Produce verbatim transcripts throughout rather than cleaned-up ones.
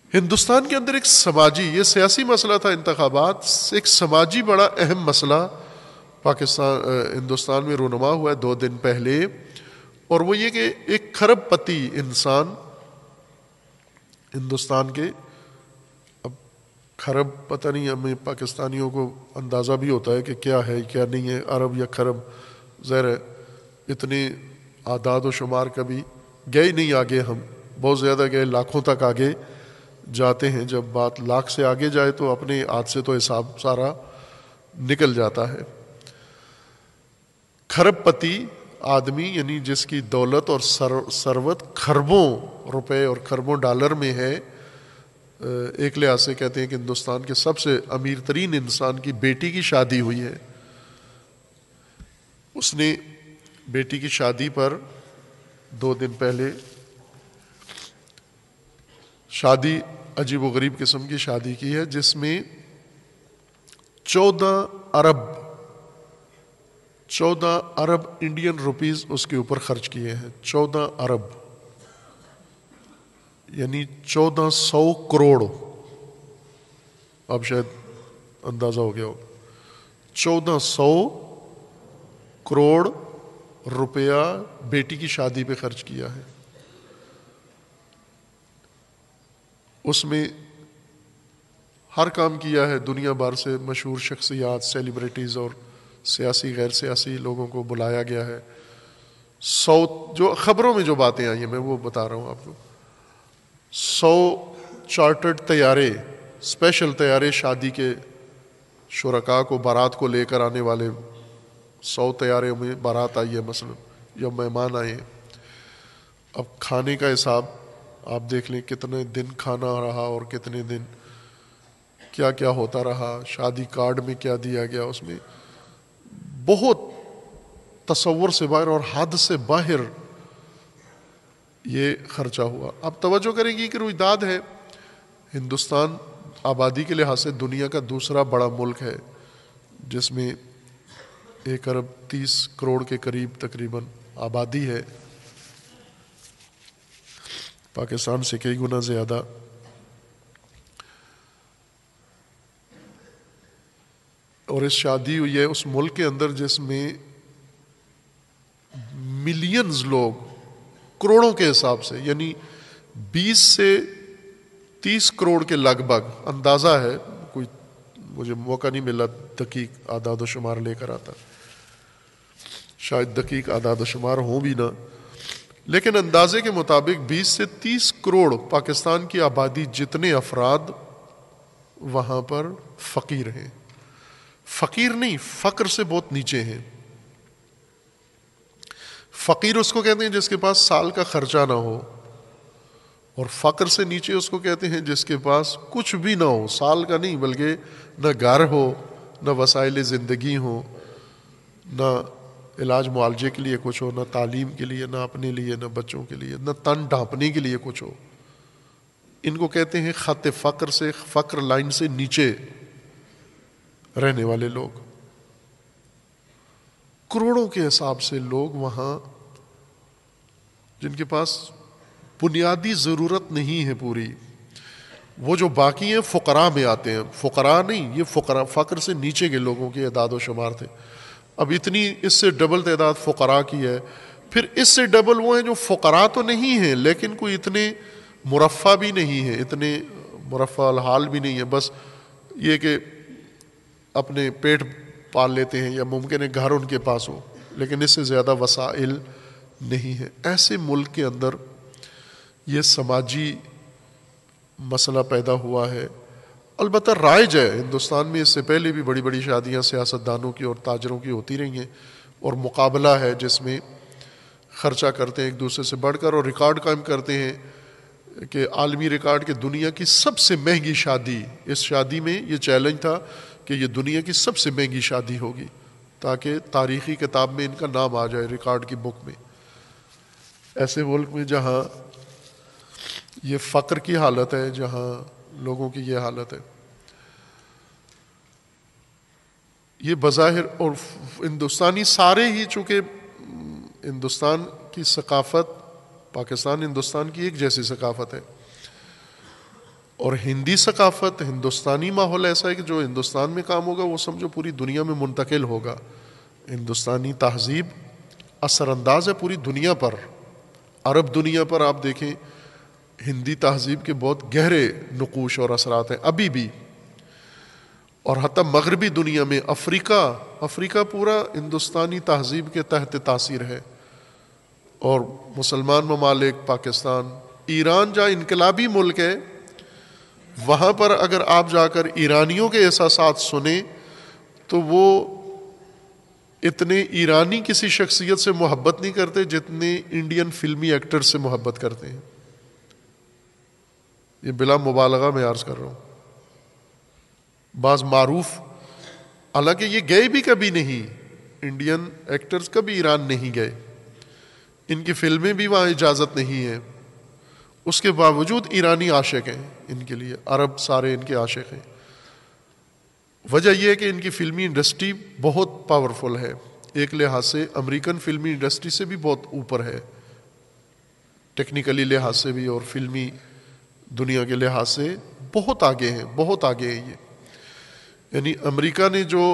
ہندوستان کے اندر ایک سماجی، یہ سیاسی مسئلہ تھا انتخابات، ایک سماجی بڑا اہم مسئلہ پاکستان ہندوستان میں رونما ہوا ہے دو دن پہلے، اور وہ یہ کہ ایک کھرب پتی انسان ہندوستان کے، اب کھرب پتہ نہیں ہمیں پاکستانیوں کو اندازہ بھی ہوتا ہے کہ کیا ہے کیا نہیں ہے، عرب یا کھرب، ظاہر ہے اتنے اعداد و شمار کبھی گئے نہیں آگے، ہم بہت زیادہ گئے، لاکھوں تک آگے جاتے ہیں، جب بات لاکھ سے آگے جائے تو اپنے ہاتھ سے تو حساب سارا نکل جاتا ہے۔ کھرب پتی آدمی یعنی جس کی دولت اور ثروت کھربوں روپے اور کھربوں ڈالر میں ہے، ایک لحاظ سے کہتے ہیں کہ ہندوستان کے سب سے امیر ترین انسان کی بیٹی کی شادی ہوئی ہے، اس نے بیٹی کی شادی پر دو دن پہلے شادی عجیب و غریب قسم کی شادی کی ہے، جس میں چودہ ارب چودہ ارب انڈین روپیز اس کے اوپر خرچ کیے ہیں، چودہ ارب یعنی چودہ سو کروڑ، اب شاید اندازہ ہو گیا ہو، چودہ سو کروڑ روپیہ بیٹی کی شادی پہ خرچ کیا ہے۔ اس میں ہر کام کیا ہے، دنیا بھر سے مشہور شخصیات، سیلیبریٹیز اور سیاسی غیر سیاسی لوگوں کو بلایا گیا ہے۔ سو جو خبروں میں جو باتیں آئی ہیں میں وہ بتا رہا ہوں آپ کو، سو چارٹرڈ طیارے، اسپیشل طیارے شادی کے شرکاء کو بارات کو لے کر آنے والے، سو طیارے میں بارات آئی ہے مثلا یا مہمان آئے ہیں۔ اب کھانے کا حساب آپ دیکھ لیں، کتنے دن کھانا رہا اور کتنے دن کیا کیا ہوتا رہا، شادی کارڈ میں کیا دیا گیا، اس میں بہت تصور سے باہر اور حد سے باہر یہ خرچہ ہوا۔ اب توجہ کریں گی کہ رویداد ہے، ہندوستان آبادی کے لحاظ سے دنیا کا دوسرا بڑا ملک ہے، جس میں ایک ارب تیس کروڑ کے قریب تقریباً آبادی ہے، پاکستان سے کئی گنا زیادہ۔ اور اس شادی ہوئی ہے اس ملک کے اندر جس میں ملینز لوگ، کروڑوں کے حساب سے، یعنی بیس سے تیس کروڑ کے لگ بھگ اندازہ ہے، کوئی مجھے موقع نہیں ملا دقیق اعداد و شمار لے کر آتا، شاید دقیق اعداد و شمار ہوں بھی نہ، لیکن اندازے کے مطابق بیس سے تیس کروڑ پاکستان کی آبادی جتنے افراد وہاں پر فقیر ہیں، فقیر نہیں، فقر سے بہت نیچے ہیں۔ فقیر اس کو کہتے ہیں جس کے پاس سال کا خرچہ نہ ہو، اور فقر سے نیچے اس کو کہتے ہیں جس کے پاس کچھ بھی نہ ہو، سال کا نہیں بلکہ نہ گھر ہو، نہ وسائل زندگی ہو، نہ علاج معالجے کے لیے کچھ ہو، نہ تعلیم کے لیے، نہ اپنے لیے، نہ بچوں کے لیے، نہ تن ڈھانپنے کے لیے کچھ ہو۔ ان کو کہتے ہیں خط فقر سے، فقر لائن سے نیچے رہنے والے لوگ۔ کروڑوں کے حساب سے لوگ وہاں جن کے پاس بنیادی ضرورت نہیں ہے پوری، وہ جو باقی ہیں فقراء میں آتے ہیں، فقراء نہیں، یہ فقراء فقر سے نیچے کے لوگوں کے اعداد و شمار تھے۔ اب اتنی اس سے ڈبل تعداد فقراء کی ہے، پھر اس سے ڈبل وہ ہیں جو فقراء تو نہیں ہیں لیکن کوئی اتنے مرفہ بھی نہیں ہے، اتنے مرفہ الحال بھی نہیں ہے، بس یہ کہ اپنے پیٹ پال لیتے ہیں یا ممکن ہے گھر ان کے پاس ہو، لیکن اس سے زیادہ وسائل نہیں ہے۔ ایسے ملک کے اندر یہ سماجی مسئلہ پیدا ہوا ہے۔ البتہ رائج ہے ہندوستان میں، اس سے پہلے بھی بڑی بڑی شادیاں سیاستدانوں کی اور تاجروں کی ہوتی رہی ہیں، اور مقابلہ ہے جس میں خرچہ کرتے ہیں ایک دوسرے سے بڑھ کر، اور ریکارڈ قائم کرتے ہیں کہ عالمی ریکارڈ کہ دنیا کی سب سے مہنگی شادی، اس شادی میں یہ چیلنج تھا کہ یہ دنیا کی سب سے مہنگی شادی ہوگی تاکہ تاریخی کتاب میں ان کا نام آ جائے، ریکارڈ کی بک میں۔ ایسے ملک میں جہاں یہ فقر کی حالت ہے، جہاں لوگوں کی یہ حالت ہے، یہ بظاہر، اور ہندوستانی سارے ہی چونکہ ہندوستان کی ثقافت، پاکستان ہندوستان کی ایک جیسی ثقافت ہے، اور ہندی ثقافت، ہندوستانی ماحول ایسا ہے کہ جو ہندوستان میں کام ہوگا وہ سمجھو پوری دنیا میں منتقل ہوگا. ہندوستانی تہذیب اثر انداز ہے پوری دنیا پر. عرب دنیا پر آپ دیکھیں ہندی تہذیب کے بہت گہرے نقوش اور اثرات ہیں ابھی بھی. اور حتیٰ مغربی دنیا میں افریقہ افریقہ پورا ہندوستانی تہذیب کے تحت تاثیر ہے. اور مسلمان ممالک، پاکستان، ایران جہاں انقلابی ملک ہے، وہاں پر اگر آپ جا کر ایرانیوں کے احساسات سنیں تو وہ اتنے ایرانی کسی شخصیت سے محبت نہیں کرتے جتنے انڈین فلمی ایکٹر سے محبت کرتے ہیں. یہ بلا مبالغہ میں عرض کر رہا ہوں. بعض معروف، حالانکہ یہ گئے بھی کبھی نہیں، انڈین ایکٹرز کبھی ایران نہیں گئے، ان کی فلمیں بھی وہاں اجازت نہیں ہے، اس کے باوجود ایرانی عاشق ہیں ان کے لیے، عرب سارے ان کے عاشق ہیں. وجہ یہ ہے کہ ان کی فلمی انڈسٹری بہت پاورفل ہے، ایک لحاظ سے امریکن فلمی انڈسٹری سے بھی بہت اوپر ہے، ٹیکنیکلی لحاظ سے بھی اور فلمی دنیا کے لحاظ سے بہت آگے ہیں، بہت آگے ہیں یہ. یعنی امریکہ نے جو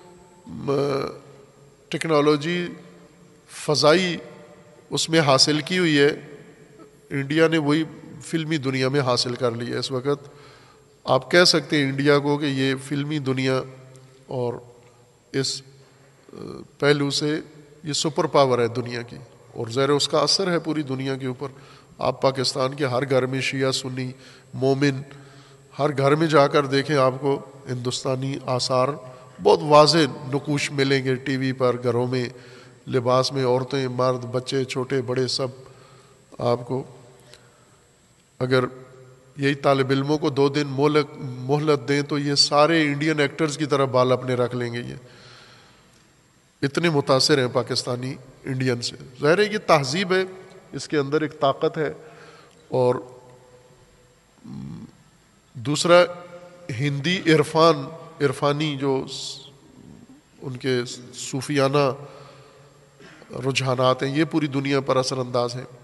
ٹیکنالوجی فضائی اس میں حاصل کی ہوئی ہے، انڈیا نے وہی فلمی دنیا میں حاصل کر لی ہے. اس وقت آپ کہہ سکتے ہیں انڈیا کو کہ یہ فلمی دنیا اور اس پہلو سے یہ سپر پاور ہے دنیا کی، اور ظاہر اس کا اثر ہے پوری دنیا کے اوپر. آپ پاکستان کے ہر گھر میں شیعہ سنی مومن، ہر گھر میں جا کر دیکھیں آپ کو ہندوستانی آثار بہت واضح نقوش ملیں گے ٹی وی پر، گھروں میں، لباس میں، عورتیں، مرد، بچے، چھوٹے بڑے سب. آپ کو اگر یہی طالب علموں کو دو دن مہلت دیں تو یہ سارے انڈین ایکٹرز کی طرح بال اپنے رکھ لیں گے. یہ اتنے متاثر ہیں پاکستانی انڈین سے. ظاہر ہے یہ تہذیب ہے، اس کے اندر ایک طاقت ہے. اور دوسرا ہندی عرفان، عرفانی جو ان کے صوفیانہ رجحانات ہیں، یہ پوری دنیا پر اثر انداز ہیں.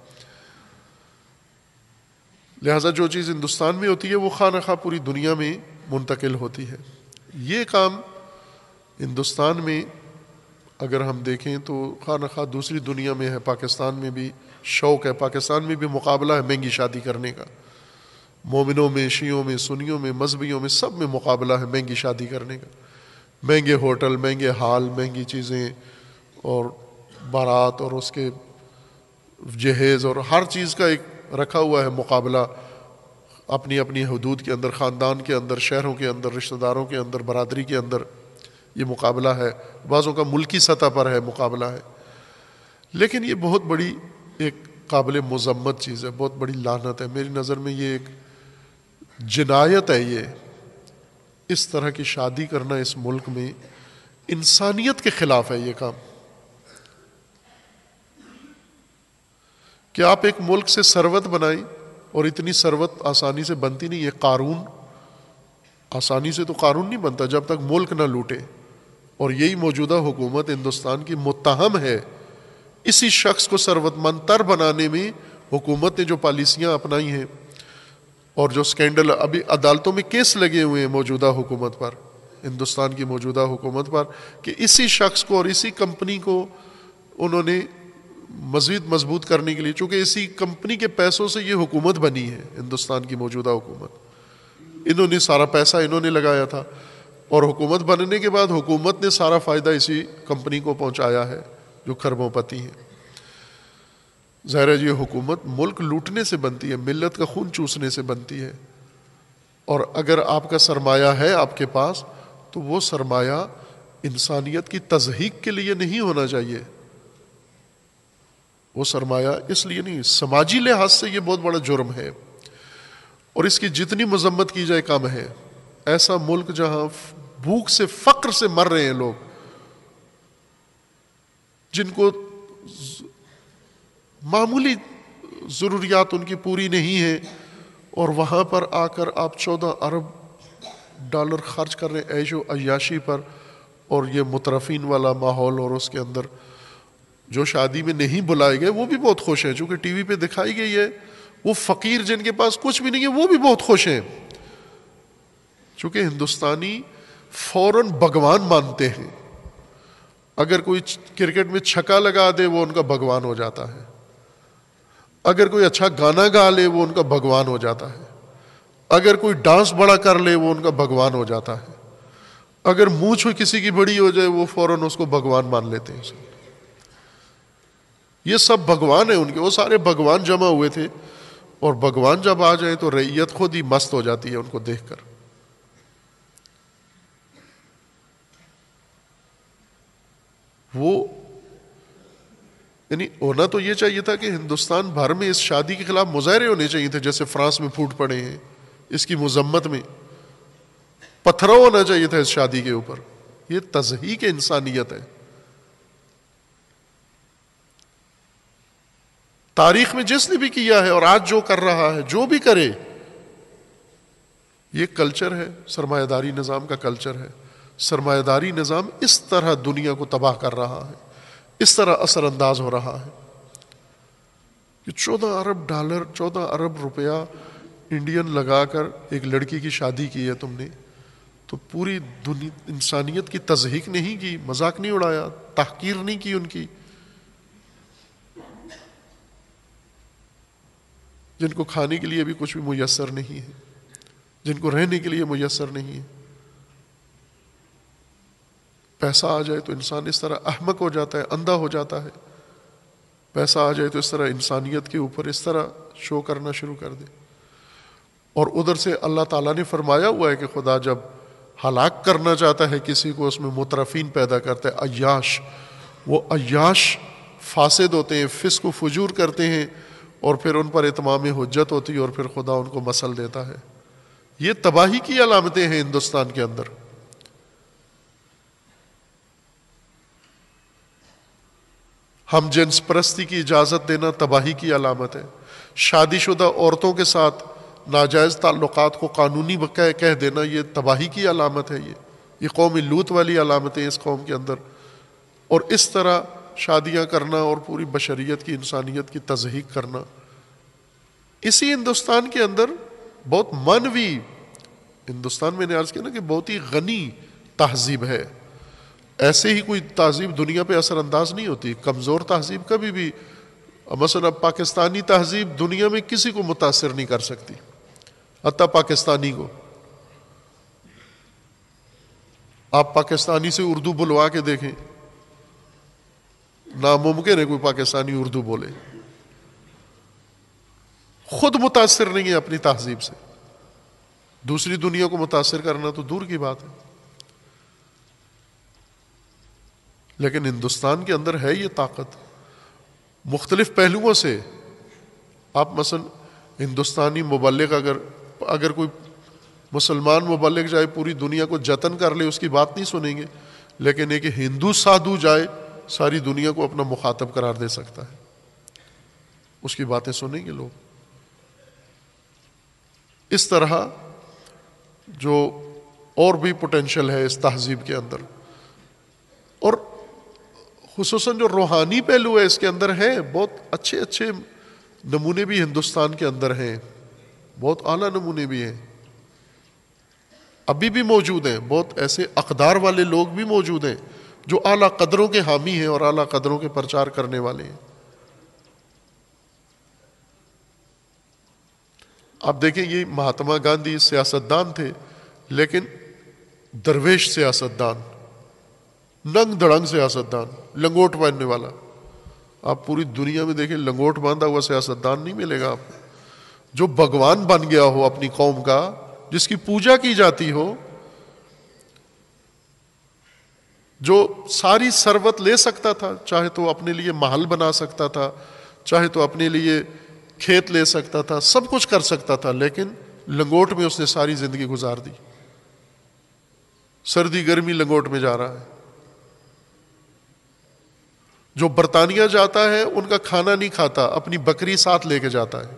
لہٰذا جو چیز ہندوستان میں ہوتی ہے وہ خواہ نخواہ پوری دنیا میں منتقل ہوتی ہے. یہ کام ہندوستان میں اگر ہم دیکھیں تو خواہ نخواہ دوسری دنیا میں ہے. پاکستان میں بھی شوق ہے، پاکستان میں بھی مقابلہ ہے مہنگی شادی کرنے کا. مومنوں میں، شیعوں میں، سنیوں میں، مذہبیوں میں، سب میں مقابلہ ہے مہنگی شادی کرنے کا. مہنگے ہوٹل، مہنگے ہال، مہنگی چیزیں، اور بارات اور اس کے جہیز اور ہر چیز کا ایک رکھا ہوا ہے مقابلہ اپنی اپنی حدود کے اندر، خاندان کے اندر، شہروں کے اندر، رشتہ داروں کے اندر، برادری کے اندر یہ مقابلہ ہے. بعضوں کا ملکی سطح پر ہے مقابلہ ہے. لیکن یہ بہت بڑی ایک قابل مذمت چیز ہے، بہت بڑی لعنت ہے میری نظر میں. یہ ایک جنایت ہے، یہ اس طرح کی شادی کرنا اس ملک میں انسانیت کے خلاف ہے. یہ کام کہ آپ ایک ملک سے ثروت بنائیں، اور اتنی ثروت آسانی سے بنتی نہیں ہے. قارون آسانی سے تو قارون نہیں بنتا جب تک ملک نہ لوٹے. اور یہی موجودہ حکومت ہندوستان کی متہم ہے اسی شخص کو ثروت مند تر بنانے میں. حکومت نے جو پالیسیاں اپنائی ہیں اور جو سکینڈل ابھی عدالتوں میں کیس لگے ہوئے ہیں موجودہ حکومت پر، ہندوستان کی موجودہ حکومت پر، کہ اسی شخص کو اور اسی کمپنی کو انہوں نے مزید مضبوط کرنے کے لیے، چونکہ اسی کمپنی کے پیسوں سے یہ حکومت بنی ہے ہندوستان کی موجودہ حکومت، انہوں نے سارا پیسہ انہوں نے لگایا تھا، اور حکومت بننے کے بعد حکومت نے سارا فائدہ اسی کمپنی کو پہنچایا ہے جو کھربوں پتی ہیں. ظاہر ہے یہ حکومت ملک لوٹنے سے بنتی ہے، ملت کا خون چوسنے سے بنتی ہے. اور اگر آپ کا سرمایہ ہے آپ کے پاس تو وہ سرمایہ انسانیت کی تضحیک کے لیے نہیں ہونا چاہیے. وہ سرمایہ اس لیے نہیں، سماجی لحاظ سے یہ بہت بڑا جرم ہے، اور اس کی جتنی مذمت کی جائے کم ہے. ایسا ملک جہاں بھوک سے، فقر سے مر رہے ہیں لوگ، جن کو معمولی ضروریات ان کی پوری نہیں ہے، اور وہاں پر آ کر آپ چودہ ارب ڈالر خرچ کر رہے ہیں عیش و عیاشی پر. اور یہ مترفین والا ماحول، اور اس کے اندر جو شادی میں نہیں بلائے گئے وہ بھی بہت خوش ہیں، چونکہ ٹی وی پہ دکھائی گئی ہے. وہ فقیر جن کے پاس کچھ بھی نہیں ہے وہ بھی بہت خوش ہیں. چونکہ ہندوستانی فوراً بھگوان مانتے ہیں. اگر کوئی کرکٹ میں چھکا لگا دے وہ ان کا بھگوان ہو جاتا ہے. اگر کوئی اچھا گانا گا لے وہ ان کا بھگوان ہو جاتا ہے. اگر کوئی ڈانس بڑا کر لے وہ ان کا بھگوان ہو جاتا ہے. اگر مونچھ کسی کی بڑی ہو جائے وہ فوراً اس کو بھگوان مان لیتے ہیں. یہ سب بھگوان ہیں ان کے. وہ سارے بھگوان جمع ہوئے تھے اور بھگوان جب آ جائیں تو رعیت خود ہی مست ہو جاتی ہے ان کو دیکھ کر. وہ یعنی ہونا تو یہ چاہیے تھا کہ ہندوستان بھر میں اس شادی کے خلاف مظاہرے ہونے چاہیے تھے جیسے فرانس میں پھوٹ پڑے ہیں اس کی مذمت میں. پتھراؤ ہونا چاہیے تھا اس شادی کے اوپر. یہ تضحیک انسانیت ہے. تاریخ میں جس نے بھی کیا ہے اور آج جو کر رہا ہے جو بھی کرے یہ کلچر ہے, سرمایہ داری نظام کا کلچر ہے. سرمایہ داری نظام اس طرح دنیا کو تباہ کر رہا ہے, اس طرح اثر انداز ہو رہا ہے کہ چودہ ارب ڈالر چودہ ارب روپیہ انڈین لگا کر ایک لڑکی کی شادی کی ہے تم نے, تو پوری دنیا انسانیت کی تضحیک نہیں کی, مذاق نہیں اڑایا, تحقیر نہیں کی ان کی. جن کو کھانے کے لیے بھی کچھ بھی میسر نہیں ہے, جن کو رہنے کے لیے میسر نہیں ہے. پیسہ آ جائے تو انسان اس طرح احمق ہو جاتا ہے, اندھا ہو جاتا ہے. پیسہ آ جائے تو اس طرح انسانیت کے اوپر اس طرح شو کرنا شروع کر دے. اور ادھر سے اللہ تعالیٰ نے فرمایا ہوا ہے کہ خدا جب ہلاک کرنا چاہتا ہے کسی کو اس میں مترفین پیدا کرتا ہے, عیاش. وہ عیاش فاسد ہوتے ہیں, فسق و فجور کرتے ہیں اور پھر ان پر اتمام حجت ہوتی ہے اور پھر خدا ان کو مسل دیتا ہے. یہ تباہی کی علامتیں ہیں ہندوستان کے اندر. ہم جنس پرستی کی اجازت دینا تباہی کی علامت ہے. شادی شدہ عورتوں کے ساتھ ناجائز تعلقات کو قانونی کہہ دینا یہ تباہی کی علامت ہے. یہ یہ قوم لوط والی علامتیں اس قوم کے اندر. اور اس طرح شادیاں کرنا اور پوری بشریت کی انسانیت کی تضحیک کرنا. اسی ہندوستان کے اندر بہت مانوی, ہندوستان میں نے عرض کیا نا کہ بہت ہی غنی تہذیب ہے. ایسے ہی کوئی تہذیب دنیا پہ اثر انداز نہیں ہوتی. کمزور تہذیب کبھی بھی, مثلا اب پاکستانی تہذیب دنیا میں کسی کو متاثر نہیں کر سکتی, حتیٰ پاکستانی کو. آپ پاکستانی سے اردو بلوا کے دیکھیں, ناممکن ہے کوئی پاکستانی اردو بولے. خود متاثر نہیں ہے اپنی تہذیب سے, دوسری دنیا کو متاثر کرنا تو دور کی بات ہے. لیکن ہندوستان کے اندر ہے یہ طاقت مختلف پہلوؤں سے. آپ مثلا ہندوستانی مبلغ اگر اگر کوئی مسلمان مبلغ جائے پوری دنیا کو جتن کر لے اس کی بات نہیں سنیں گے, لیکن ایک ہندو سادھو جائے ساری دنیا کو اپنا مخاطب قرار دے سکتا ہے, اس کی باتیں سنیں گے لوگ. اس طرح جو اور بھی پوٹینشل ہے اس تہذیب کے اندر, اور خصوصاً جو روحانی پہلو ہے اس کے اندر ہے. بہت اچھے اچھے نمونے بھی ہندوستان کے اندر ہیں, بہت اعلیٰ نمونے بھی ہیں, ابھی بھی موجود ہیں. بہت ایسے اقدار والے لوگ بھی موجود ہیں جو اعلیٰ قدروں کے حامی ہیں اور اعلیٰ قدروں کے پرچار کرنے والے ہیں. آپ دیکھیں یہ مہاتما گاندھی سیاستدان تھے لیکن درویش سیاستدان, ننگ دڑنگ سیاستدان, لنگوٹ باندھنے والا. آپ پوری دنیا میں دیکھیں لنگوٹ باندھا ہوا سیاستدان نہیں ملے گا آپ کو جو بھگوان بن گیا ہو اپنی قوم کا, جس کی پوجا کی جاتی ہو, جو ساری ثروت لے سکتا تھا, چاہے تو اپنے لیے محل بنا سکتا تھا, چاہے تو اپنے لیے کھیت لے سکتا تھا, سب کچھ کر سکتا تھا, لیکن لنگوٹ میں اس نے ساری زندگی گزار دی. سردی گرمی لنگوٹ میں جا رہا ہے. جو برطانیہ جاتا ہے ان کا کھانا نہیں کھاتا, اپنی بکری ساتھ لے کے جاتا ہے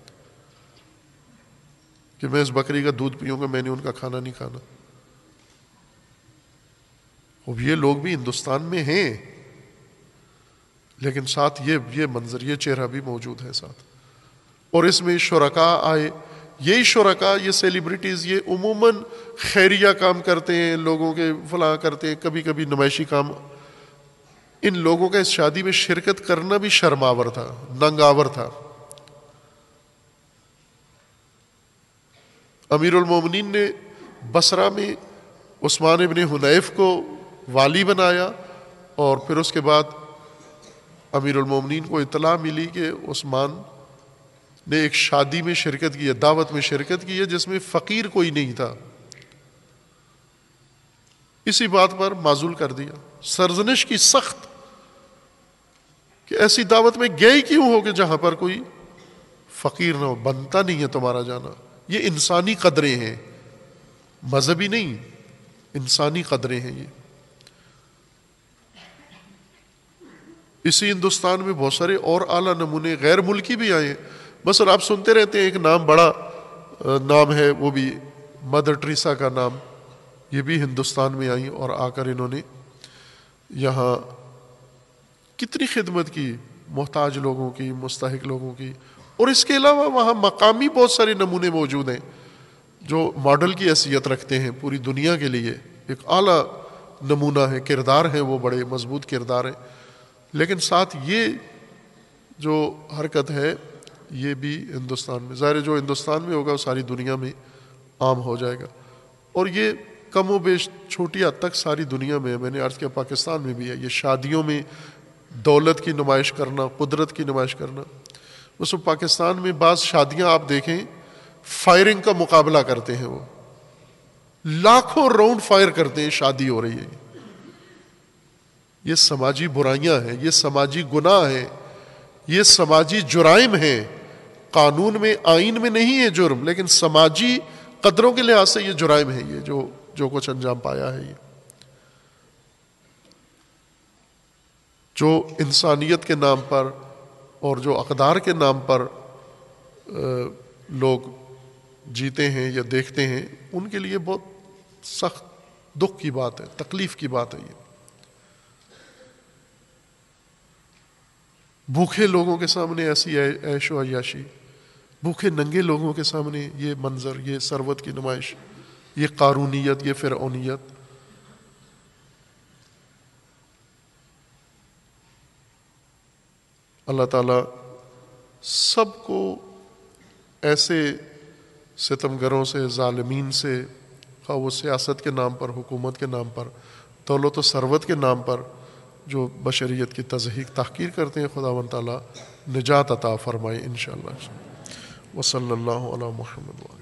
کہ میں اس بکری کا دودھ پیوں گا, میں نے ان کا کھانا نہیں کھانا. اب یہ لوگ بھی ہندوستان میں ہیں لیکن ساتھ یہ یہ منظر, یہ چہرہ بھی موجود ہے ساتھ. اور اس میں شرکاء آئے, یہی شرکا، یہ سیلیبریٹیز، یہ عموماً خیریہ کام کرتے ہیں، لوگوں کے فلاں کرتے ہیں، کبھی کبھی نمائشی کام. ان لوگوں کا اس شادی میں شرکت کرنا بھی شرماور تھا، ننگاور تھا. امیر المومنین نے بصرہ میں عثمان ابن حنیف کو والی بنایا، اور پھر اس کے بعد امیر المومنین کو اطلاع ملی کہ عثمان نے ایک شادی میں شرکت کی ہے، دعوت میں شرکت کی ہے جس میں فقیر کوئی نہیں تھا. اسی بات پر معزول کر دیا، سرزنش کی سخت کہ ایسی دعوت میں گئے کیوں ہو کہ جہاں پر کوئی فقیر نہ ہو، بنتا نہیں ہے تمہارا جانا. یہ انسانی قدریں ہیں، مذہبی نہیں، انسانی قدریں ہیں یہ. اسی ہندوستان میں بہت سارے اور اعلیٰ نمونے غیر ملکی بھی آئے ہیں. بس اور آپ سنتے رہتے ہیں، ایک نام بڑا نام ہے، وہ بھی مدر ٹریسا کا نام. یہ بھی ہندوستان میں آئیں اور آ کر انہوں نے یہاں کتنی خدمت کی، محتاج لوگوں کی، مستحق لوگوں کی. اور اس کے علاوہ وہاں مقامی بہت سارے نمونے موجود ہیں جو ماڈل کی حیثیت رکھتے ہیں پوری دنیا کے لیے. ایک اعلیٰ نمونہ ہے، کردار ہیں وہ بڑے مضبوط کردار ہیں. لیکن ساتھ یہ جو حرکت ہے یہ بھی ہندوستان میں، ظاہر ہے جو ہندوستان میں ہوگا وہ ساری دنیا میں عام ہو جائے گا. اور یہ کم و بیش چھوٹی حد تک ساری دنیا میں ہے. میں نے عرض کیا پاکستان میں بھی ہے. یہ شادیوں میں دولت کی نمائش کرنا، قدرت کی نمائش کرنا. اس میں پاکستان میں بعض شادیاں آپ دیکھیں فائرنگ کا مقابلہ کرتے ہیں، وہ لاکھوں راؤنڈ فائر کرتے ہیں، شادی ہو رہی ہے. یہ سماجی برائیاں ہیں، یہ سماجی گناہ ہیں، یہ سماجی جرائم ہیں. قانون میں، آئین میں نہیں ہے جرم، لیکن سماجی قدروں کے لحاظ سے یہ جرائم ہے. یہ جو جو کچھ انجام پایا ہے، یہ جو انسانیت کے نام پر اور جو اقدار کے نام پر لوگ جیتے ہیں یا دیکھتے ہیں، ان کے لیے بہت سخت دکھ کی بات ہے، تکلیف کی بات ہے. یہ بھوکے لوگوں کے سامنے ایسی عیش و عیاشی، بھوکے ننگے لوگوں کے سامنے یہ منظر، یہ ثروت کی نمائش، یہ قارونیت، یہ فرعونیت. اللہ تعالیٰ سب کو ایسے ستمگروں سے، ظالمین سے، خواہ وہ سیاست کے نام پر، حکومت کے نام پر، دولت و ثروت کے نام پر جو بشریت کی تضحیق تحقیر کرتے ہیں، خداوند تعالیٰ نجات عطا فرمائے انشاءاللہ. وصلی اللہ علی محمد.